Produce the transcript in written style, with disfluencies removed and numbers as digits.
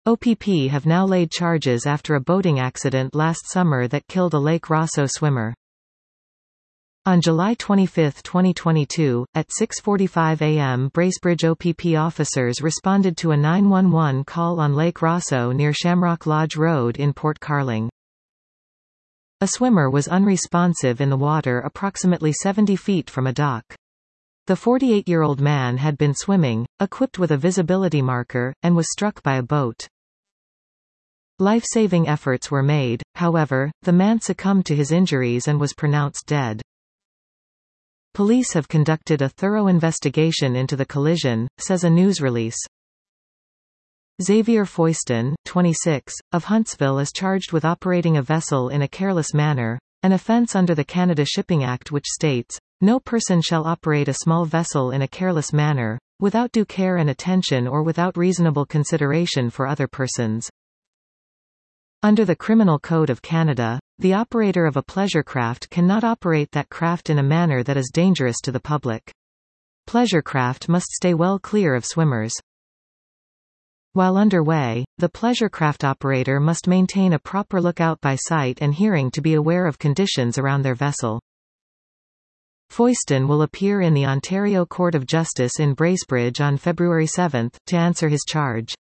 OPP have now laid charges after a boating accident last summer that killed a Lake Rosseau swimmer. On July 25, 2022, at 6:45 a.m. Bracebridge OPP officers responded to a 911 call on Lake Rosseau near Shamrock Lodge Road in Port Carling. A swimmer was unresponsive in the water approximately 70 feet from a dock. The 48-year-old man had been swimming, equipped with a visibility marker, and was struck by a boat. Life-saving efforts were made, however, the man succumbed to his injuries and was pronounced dead. Police have conducted a thorough investigation into the collision, says a news release. Xavier Foyston, 26, of Huntsville is charged with operating a vessel in a careless manner, an offense under the Canada Shipping Act which states, "No person shall operate a small vessel in a careless manner, without due care and attention or without reasonable consideration for other persons." Under the Criminal Code of Canada, the operator of a pleasure craft cannot operate that craft in a manner that is dangerous to the public. Pleasure craft must stay well clear of swimmers. While underway, the pleasure craft operator must maintain a proper lookout by sight and hearing to be aware of conditions around their vessel. Foyston will appear in the Ontario Court of Justice in Bracebridge on February 7, to answer his charge.